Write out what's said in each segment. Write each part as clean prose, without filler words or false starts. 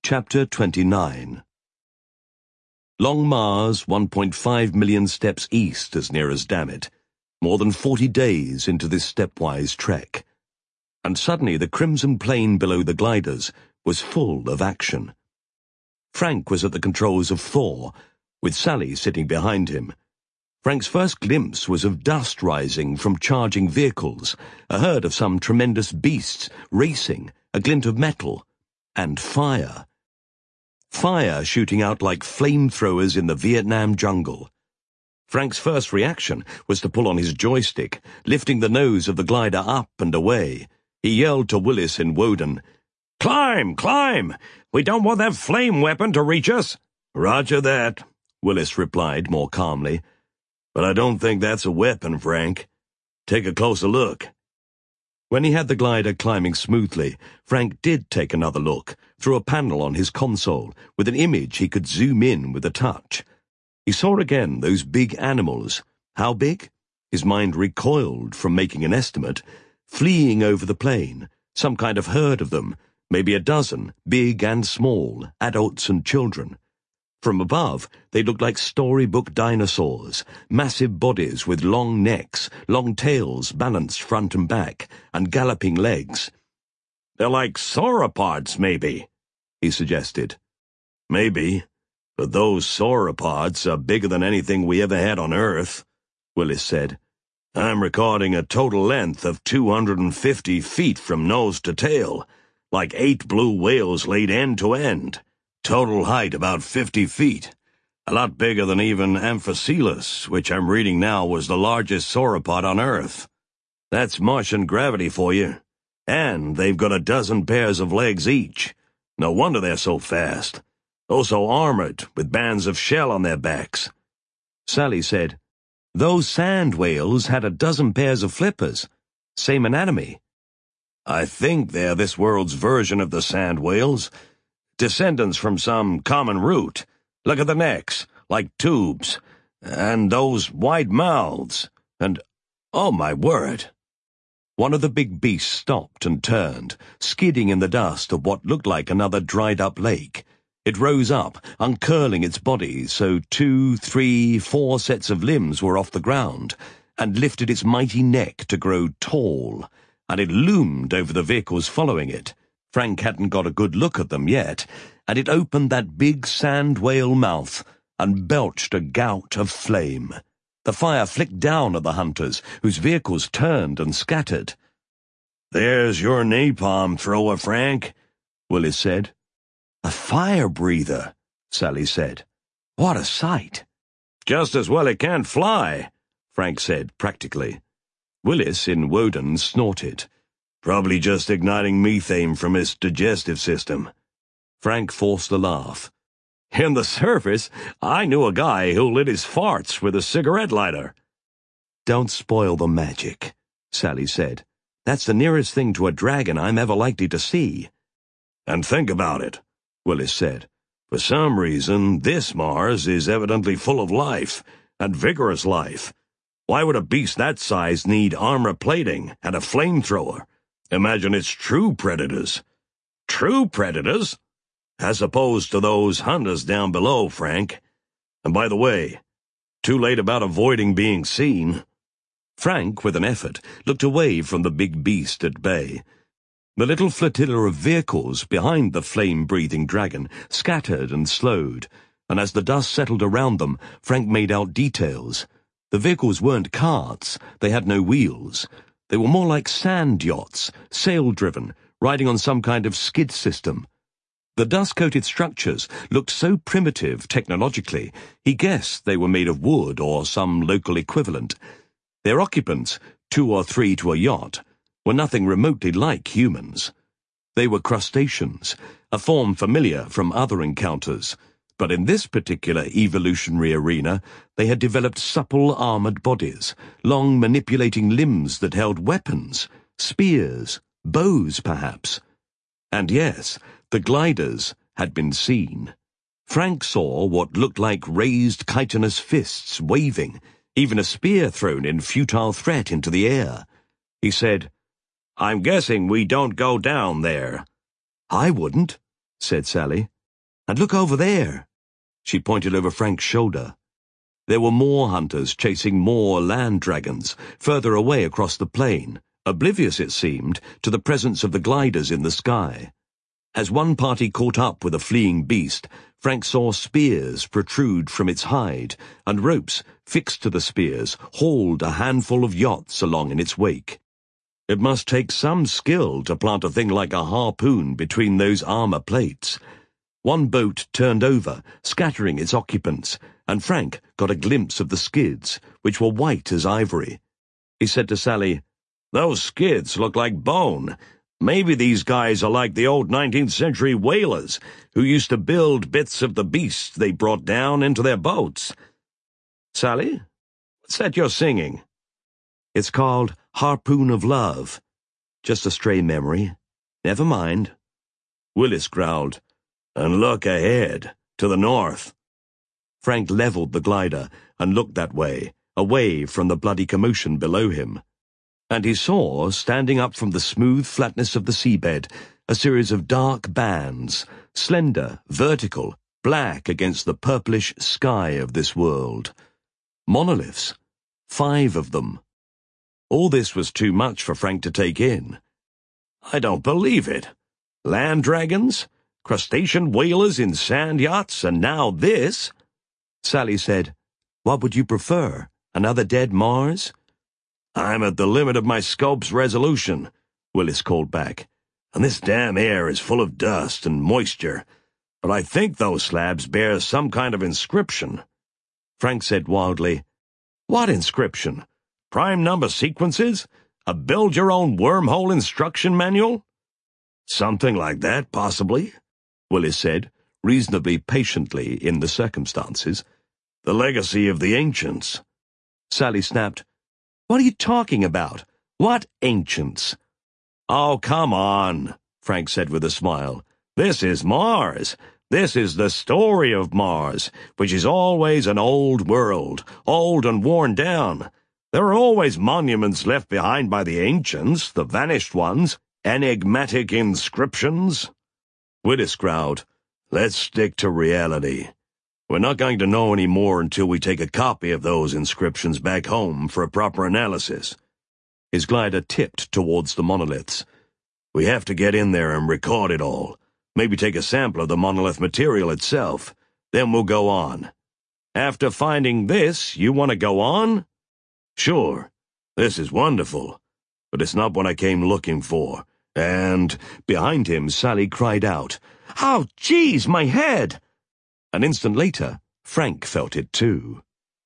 Chapter 29. Long Mars, 1.5 million steps east as near as Dammit, more than 40 days into this stepwise trek. And suddenly the crimson plain below the gliders was full of action. Frank was at the controls of Thor, with Sally sitting behind him. Frank's first glimpse was of dust rising from charging vehicles, a herd of some tremendous beasts racing, a glint of metal, and fire. Fire shooting out like flamethrowers in the Vietnam jungle. Frank's first reaction was to pull on his joystick, lifting the nose of the glider up and away. He yelled to Willis in Woden, "Climb! Climb! We don't want that flame weapon to reach us!" "Roger that," Willis replied more calmly. "But I don't think that's a weapon, Frank. Take a closer look." When he had the glider climbing smoothly, Frank did take another look, through a panel on his console, with an image he could zoom in with a touch. He saw again those big animals. How big? His mind recoiled from making an estimate. Fleeing over the plain, some kind of herd of them, maybe a dozen, big and small, adults and children. From above, they looked like storybook dinosaurs, massive bodies with long necks, long tails balanced front and back, and galloping legs. "They're like sauropods, maybe," he suggested. "Maybe, but those sauropods are bigger than anything we ever had on Earth," Willis said. "I'm recording a total length of 250 feet from nose to tail, like 8 blue whales laid end to end. Total height about 50 feet. A lot bigger than even Amphicelus, which I'm reading now was the largest sauropod on Earth. That's Martian gravity for you. And they've got a dozen pairs of legs each. No wonder they're so fast. Also armored, with bands of shell on their backs." Sally said, "Those sand whales had a dozen pairs of flippers. Same anatomy." "I think they're this world's version of the sand whales. Descendants from some common root. Look at the necks, like tubes. And those wide mouths. And, oh my word." One of the big beasts stopped and turned, skidding in the dust of what looked like another dried-up lake. It rose up, uncurling its body so 2, 3, 4 sets of limbs were off the ground, and lifted its mighty neck to grow tall, and it loomed over the vehicles following it. Frank hadn't got a good look at them yet, and it opened that big sand whale mouth and belched a gout of flame. The fire flicked down at the hunters, whose vehicles turned and scattered. "There's your napalm thrower, Frank," Willis said. "A fire breather," Sally said. "What a sight." "Just as well it can't fly," Frank said practically. Willis in Woden snorted. "Probably just igniting methane from its digestive system." Frank forced a laugh. "In the service, I knew a guy who lit his farts with a cigarette lighter." "Don't spoil the magic," Sally said. "That's the nearest thing to a dragon I'm ever likely to see." "And think about it," Willis said. "For some reason, this Mars is evidently full of life, and vigorous life. Why would a beast that size need armor plating and a flamethrower? Imagine its true predators." "True predators?" "As opposed to those hunters down below, Frank. And by the way, too late about avoiding being seen." Frank, with an effort, looked away from the big beast at bay. The little flotilla of vehicles behind the flame-breathing dragon scattered and slowed, and as the dust settled around them, Frank made out details. The vehicles weren't carts, they had no wheels. They were more like sand yachts, sail-driven, riding on some kind of skid system. The dust-coated structures looked so primitive technologically, he guessed they were made of wood or some local equivalent. Their occupants, 2 or 3 to a yacht, were nothing remotely like humans. They were crustaceans, a form familiar from other encounters, but in this particular evolutionary arena they had developed supple armored bodies, long manipulating limbs that held weapons, spears, bows perhaps. And yes, the gliders had been seen. Frank saw what looked like raised chitinous fists waving, even a spear thrown in futile threat into the air. He said, "I'm guessing we don't go down there." "I wouldn't," said Sally. And look over there. She pointed over Frank's shoulder. There were more hunters chasing more land dragons, further away across the plain, oblivious, it seemed, to the presence of the gliders in the sky. As one party caught up with a fleeing beast, Frank saw spears protrude from its hide, and ropes, fixed to the spears, hauled a handful of yachts along in its wake. It must take some skill to plant a thing like a harpoon between those armor plates. One boat turned over, scattering its occupants, and Frank got a glimpse of the skids, which were white as ivory. He said to Sally, "Those skids look like bone. Maybe these guys are like the old 19th century whalers who used to build bits of the beasts they brought down into their boats." "Sally, what's that you're singing?" "It's called Harpoon of Love. Just a stray memory. Never mind." Willis growled, "And look ahead, to the north." Frank leveled the glider and looked that way, away from the bloody commotion below him. And he saw, standing up from the smooth flatness of the seabed, a series of dark bands, slender, vertical, black against the purplish sky of this world. Monoliths. 5 of them. All this was too much for Frank to take in. "I don't believe it. Land dragons, crustacean whalers in sand yachts, and now this?" Sally said, "What would you prefer? Another dead Mars?" "I'm at the limit of my scope's resolution," Willis called back. "And this damn air is full of dust and moisture. But I think those slabs bear some kind of inscription." Frank said wildly, "What inscription? Prime number sequences? A build-your-own wormhole instruction manual?" "Something like that, possibly," Willis said, reasonably patiently in the circumstances. "The legacy of the ancients." Sally snapped, "What are you talking about? What ancients?" "Oh, come on," Frank said with a smile. "This is Mars. This is the story of Mars, which is always an old world, old and worn down. There are always monuments left behind by the ancients, the vanished ones, enigmatic inscriptions." Willis growled, "Let's stick to reality. We're not going to know any more until we take a copy of those inscriptions back home for a proper analysis." His glider tipped towards the monoliths. "We have to get in there and record it all. Maybe take a sample of the monolith material itself. Then we'll go on. After finding this, you want to go on?" "Sure. This is wonderful. But it's not what I came looking for." And behind him, Sally cried out, "Oh, geez, my head!" An instant later, Frank felt it too.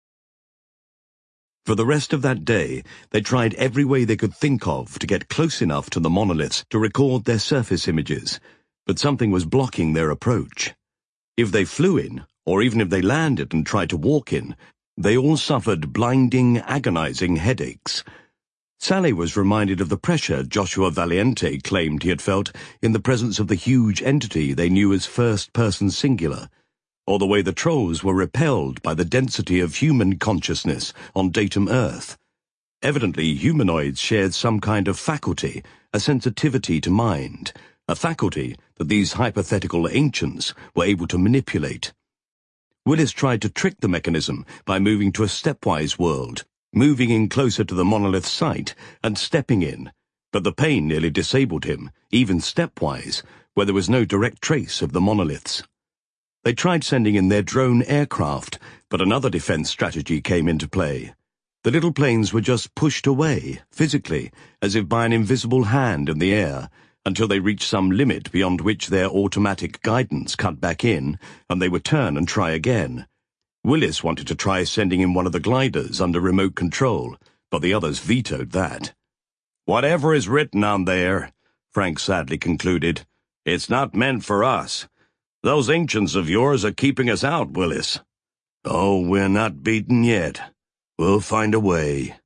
For the rest of that day, they tried every way they could think of to get close enough to the monoliths to record their surface images, but something was blocking their approach. If they flew in, or even if they landed and tried to walk in, they all suffered blinding, agonizing headaches. Sally was reminded of the pressure Joshua Valiente claimed he had felt in the presence of the huge entity they knew as first-person singular, or the way the trolls were repelled by the density of human consciousness on Datum Earth. Evidently, humanoids shared some kind of faculty, a sensitivity to mind, a faculty that these hypothetical ancients were able to manipulate. Willis tried to trick the mechanism by moving to a stepwise world, moving in closer to the monolith site and stepping in, but the pain nearly disabled him, even stepwise, where there was no direct trace of the monoliths. They tried sending in their drone aircraft, but another defense strategy came into play. The little planes were just pushed away, physically, as if by an invisible hand in the air, until they reached some limit beyond which their automatic guidance cut back in, and they would turn and try again. Willis wanted to try sending in one of the gliders under remote control, but the others vetoed that. "Whatever is written on there," Frank sadly concluded, "it's not meant for us. Those ancients of yours are keeping us out, Willis." "Oh, we're not beaten yet. We'll find a way."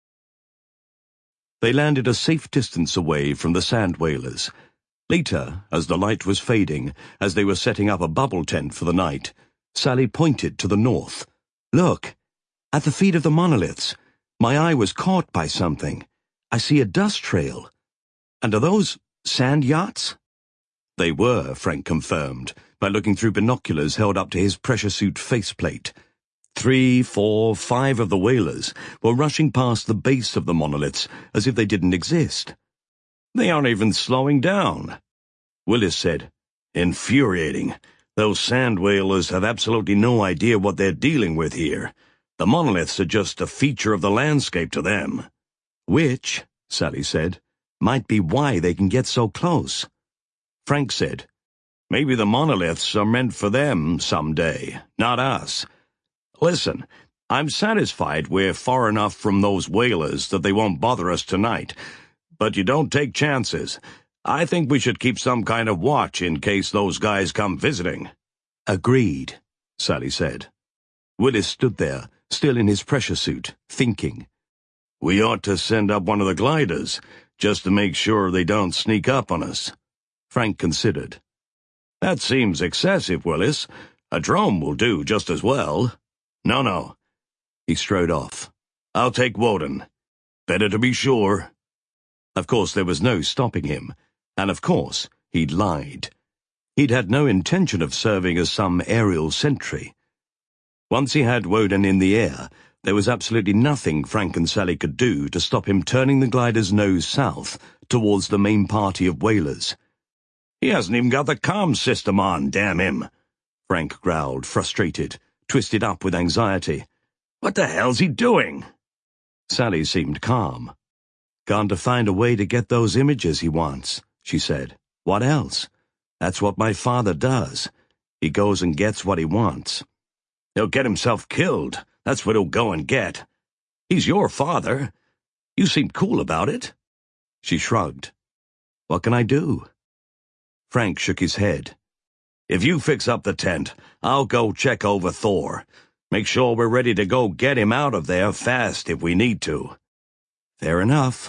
They landed a safe distance away from the sand whalers. Later, as the light was fading, as they were setting up a bubble tent for the night, Sally pointed to the north. "Look, at the feet of the monoliths. My eye was caught by something. I see a dust trail. And are those sand yachts?" They were, Frank confirmed, by looking through binoculars held up to his pressure suit faceplate. 3, 4, 5 of the whalers were rushing past the base of the monoliths as if they didn't exist. They aren't even slowing down. Willis said, "Infuriating. Those sand whalers have absolutely no idea what they're dealing with here. The monoliths are just a feature of the landscape to them." "Which," Sally said, "might be why they can get so close." Frank said, "Maybe the monoliths are meant for them someday, not us. Listen, I'm satisfied we're far enough from those whalers that they won't bother us tonight, but you don't take chances. I think we should keep some kind of watch in case those guys come visiting." "Agreed," Sally said. Willis stood there, still in his pressure suit, thinking. "We ought to send up one of the gliders, just to make sure they don't sneak up on us." Frank considered. "That seems excessive, Willis. A drone will do just as well." No. He strode off. "I'll take Woden. Better to be sure." Of course, there was no stopping him, and of course, he'd lied. He'd had no intention of serving as some aerial sentry. Once he had Woden in the air, there was absolutely nothing Frank and Sally could do to stop him turning the glider's nose south towards the main party of whalers. "He hasn't even got the comm system on, damn him," Frank growled, frustrated, twisted up with anxiety. "What the hell's he doing?" Sally seemed calm. "Gone to find a way to get those images he wants," she said. "What else? That's what my father does. He goes and gets what he wants." "He'll get himself killed. That's what he'll go and get. He's your father. You seemed cool about it." She shrugged. "What can I do?" Frank shook his head. "If you fix up the tent, I'll go check over Thor. Make sure we're ready to go get him out of there fast if we need to." "Fair enough."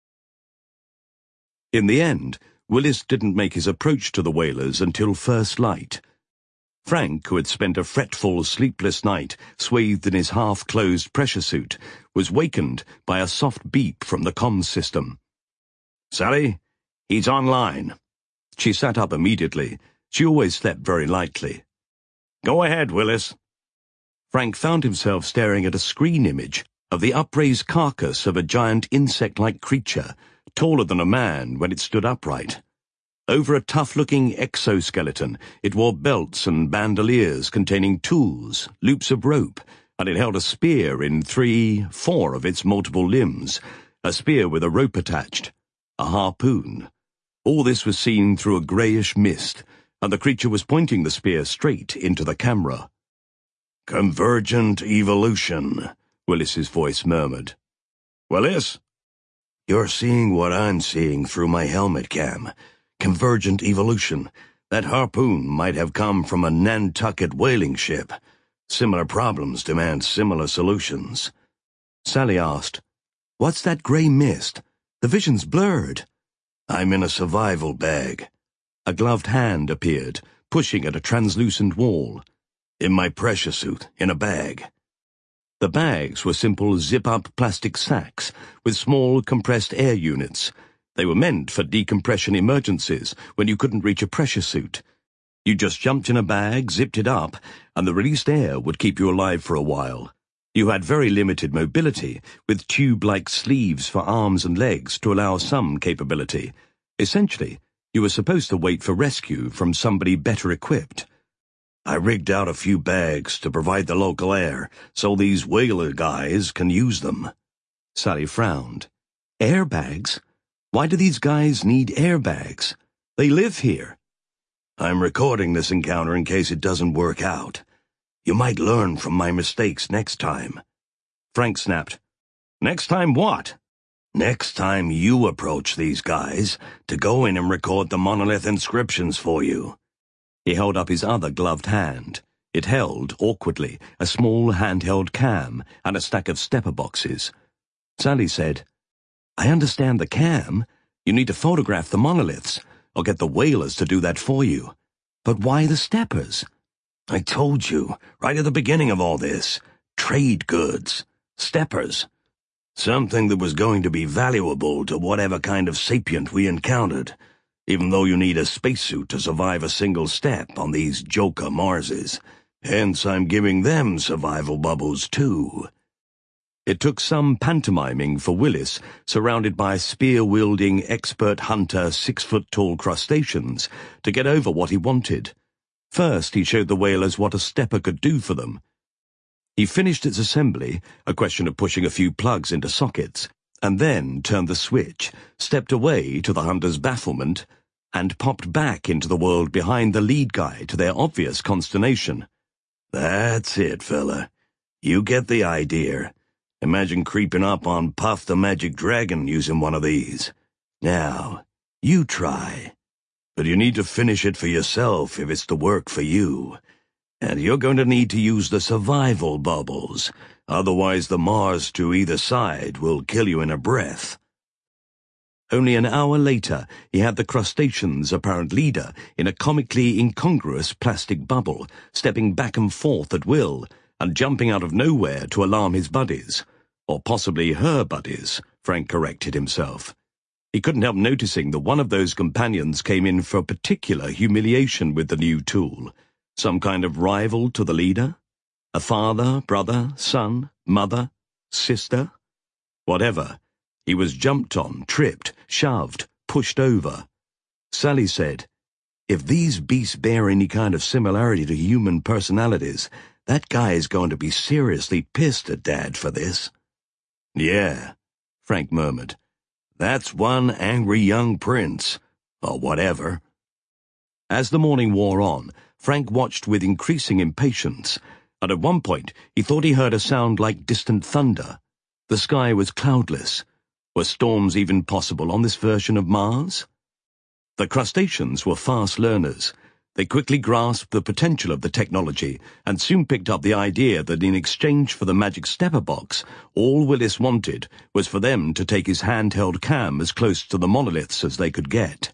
In the end, Willis didn't make his approach to the whalers until first light. Frank, who had spent a fretful, sleepless night swathed in his half-closed pressure suit, was wakened by a soft beep from the comms system. "Sally, he's online." She sat up immediately. She always slept very lightly. "Go ahead, Willis." Frank found himself staring at a screen image of the upraised carcass of a giant insect-like creature, taller than a man when it stood upright. Over a tough-looking exoskeleton, it wore belts and bandoliers containing tools, loops of rope, and it held a spear in 3, 4 of its multiple limbs, a spear with a rope attached, a harpoon. All this was seen through a greyish mist, and the creature was pointing the spear straight into the camera. "Convergent evolution," Willis's voice murmured. "Willis?" "You're seeing what I'm seeing through my helmet cam. Convergent evolution. That harpoon might have come from a Nantucket whaling ship. Similar problems demand similar solutions." Sally asked, "What's that grey mist? The vision's blurred." "I'm in a survival bag." A gloved hand appeared, pushing at a translucent wall. "In my pressure suit, in a bag." The bags were simple zip-up plastic sacks with small compressed air units. They were meant for decompression emergencies when you couldn't reach a pressure suit. You just jumped in a bag, zipped it up, and the released air would keep you alive for a while. You had very limited mobility, with tube-like sleeves for arms and legs to allow some capability. Essentially, you were supposed to wait for rescue from somebody better equipped. "I rigged out a few bags to provide the local air, so these whaler guys can use them." Sally frowned. "Airbags? Why do these guys need airbags? They live here." "I'm recording this encounter in case it doesn't work out. You might learn from my mistakes next time." Frank snapped. "Next time what?" "Next time you approach these guys, to go in and record the monolith inscriptions for you." He held up his other gloved hand. It held, awkwardly, a small handheld cam and a stack of stepper boxes. Sally said, "I understand the cam. You need to photograph the monoliths, or get the whalers to do that for you. But why the steppers?" "I told you, right at the beginning of all this. Trade goods. Steppers. Something that was going to be valuable to whatever kind of sapient we encountered. even though you need a spacesuit to survive a single step on these Joker Marses. Hence I'm giving them survival bubbles too. It took some pantomiming for Willis, surrounded by spear-wielding, expert hunter 6-foot-tall crustaceans, to get over what he wanted. First, he showed the whalers what a stepper could do for them. He finished its assembly, a question of pushing a few plugs into sockets, and then turned the switch, stepped away to the hunter's bafflement, and popped back into the world behind the lead guy to their obvious consternation. "That's it, fella. You get the idea. Imagine creeping up on Puff the Magic Dragon using one of these. Now, you try. But you need to finish it for yourself if it's to work for you. And you're going to need to use the survival bubbles. Otherwise the Mars to either side will kill you in a breath." Only an hour later, he had the crustacean's apparent leader in a comically incongruous plastic bubble, stepping back and forth at will, and jumping out of nowhere to alarm his buddies. Or possibly her buddies, Frank corrected himself. He couldn't help noticing that one of those companions came in for particular humiliation with the new tool. Some kind of rival to the leader? A father, brother, son, mother, sister? Whatever. He was jumped on, tripped, shoved, pushed over. Sally said, "If these beasts bear any kind of similarity to human personalities, that guy is going to be seriously pissed at Dad for this." "Yeah," Frank murmured. "That's one angry young prince, or whatever." As the morning wore on, Frank watched with increasing impatience, and at one point he thought he heard a sound like distant thunder. The sky was cloudless. Were storms even possible on this version of Mars? The crustaceans were fast learners. They quickly grasped the potential of the technology and soon picked up the idea that in exchange for the magic stepper box, all Willis wanted was for them to take his handheld cam as close to the monoliths as they could get.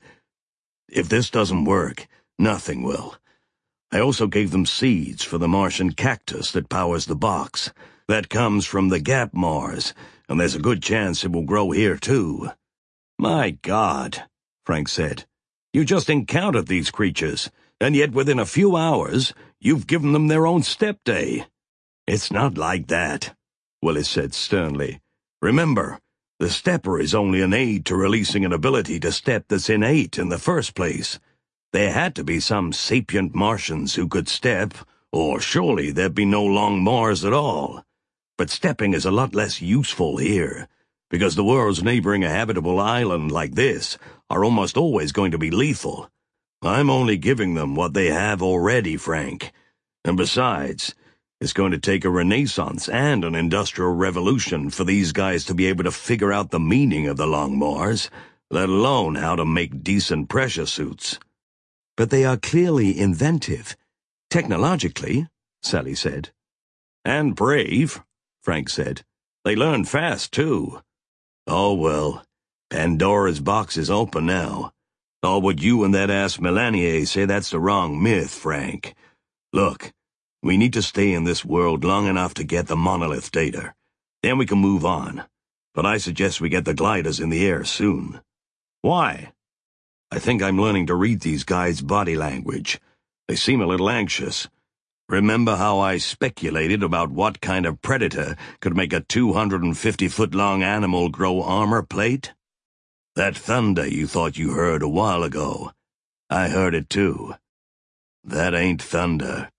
"If this doesn't work, nothing will. I also gave them seeds for the Martian cactus that powers the box. That comes from the Gap Mars, and there's a good chance it will grow here too." "My God," Frank said. "You just encountered these creatures, and yet within a few hours you've given them their own step day." "It's not like that," Willis said sternly. "Remember, the stepper is only an aid to releasing an ability to step that's innate in the first place. There had to be some sapient Martians who could step, or surely there'd be no Long Mars at all. But stepping is a lot less useful here, because the worlds neighboring a habitable island like this are almost always going to be lethal. I'm only giving them what they have already, Frank. And besides, it's going to take a renaissance and an industrial revolution for these guys to be able to figure out the meaning of the Long Mars, let alone how to make decent pressure suits." "But they are clearly inventive. Technologically," Sally said. "And brave," Frank said. "They learn fast, too." "Oh, well, Pandora's box is open now. Or would you and that ass Melanier say that's the wrong myth, Frank? Look, we need to stay in this world long enough to get the monolith data. Then we can move on. But I suggest we get the gliders in the air soon." "Why?" "I think I'm learning to read these guys' body language. They seem a little anxious. Remember how I speculated about what kind of predator could make a 250-foot-long animal grow armor plate? That thunder you thought you heard a while ago, I heard it too. That ain't thunder.